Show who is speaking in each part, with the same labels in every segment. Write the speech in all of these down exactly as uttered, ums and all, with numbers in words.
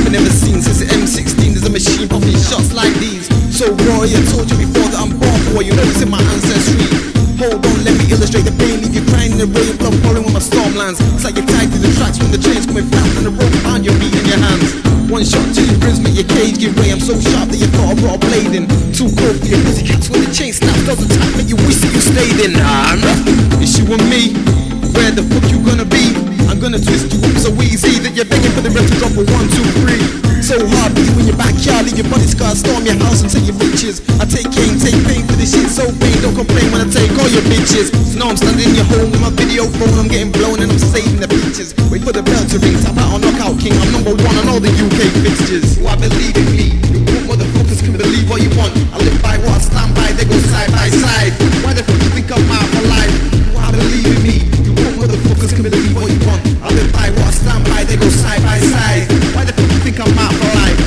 Speaker 1: never, never seen. Since the M sixteen, there's a machine popping shots like these. So Roy, I told you before that I'm born for you know it's in my ancestry. Hold on, let me illustrate the pain. Leave you crying in the rain, blood falling with my stormlands. It's like you're tied to the tracks when the train's coming fast and the rope behind your feet in your hands. One shot to your ribs, make your cage give way. I'm so sharp that you thought I brought a blade in. Too cold for your pussy cats when the chain snaps. Doesn't tap, but you wish that you stayed in. Nah, nah. It's you and me. Where the fuck you gonna be? I'm gonna twist you up so easy that you're begging for the rest to drop a one, two, three. So hard, be you in your backyard, leave your body scars, storm your house until your riches. I take cane, take pain for this shit, so pain, don't complain when I take all your bitches. So now I'm standing in your home with my video phone, I'm getting blown and I'm saving the pictures. Wait for the bell to ring, tap out on Knockout King, I'm number one on all the U K fixtures. You I believe in me, you motherfuckers can believe what you want. I live by what I stand by, they go side by side. Why the fuck you think I'm out for life? You I believe in me, you motherfuckers can believe what you want. I live by what I stand by, they go side by side. Why the fuck you think I'm out for life?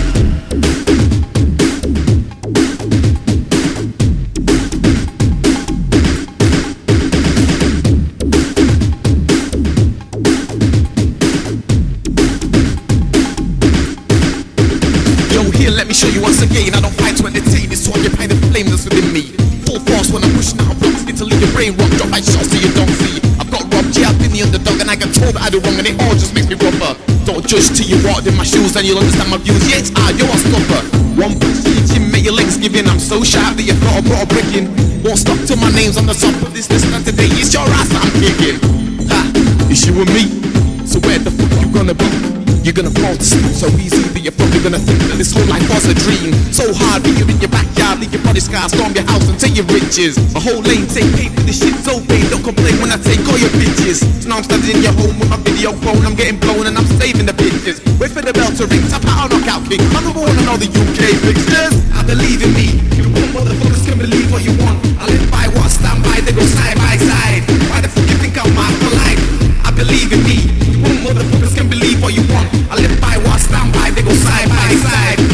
Speaker 1: Let me show you once again, I don't fight to entertain. It's to occupy the flame that's within me. Full force when I'm pushing out blocks, need to leave your brain rock, drop my shots so you don't see. I've got robbed, yeah, I've been the underdog, and I got told that I do wrong, and it all just makes me rougher. Don't judge till you walked in my shoes, and you'll understand my views. Yeah, it's hard, you're a stopper. One push to your chin, make your legs give in. I'm so sharp that you thought I brought a brick in. Won't stop till my name's on the top of this list, and today it's your ass that I'm kicking. Ha, it's you and me, so where the fuck you gonna be? You're gonna fall to sleep so easy that you're probably gonna think that this whole life was a dream. So hard that you're in your backyard, leave your body scars, storm your house and take your riches. A whole lane, take pain for this shit, so pain, don't complain when I take all your bitches. So now I'm standing in your home with my video phone, I'm getting blown and I'm saving the pictures. Wait for the bell to ring, tap out on Knockout King, I'm number one on all the U K fixtures. I believe in me, you motherfuckers can believe what you want. I live by what I stand by, they go side by side. Why the fuck you think I'm out for life? I believe in me, you motherfuckers can believe what you want. I live by what I stand by, they go side by side.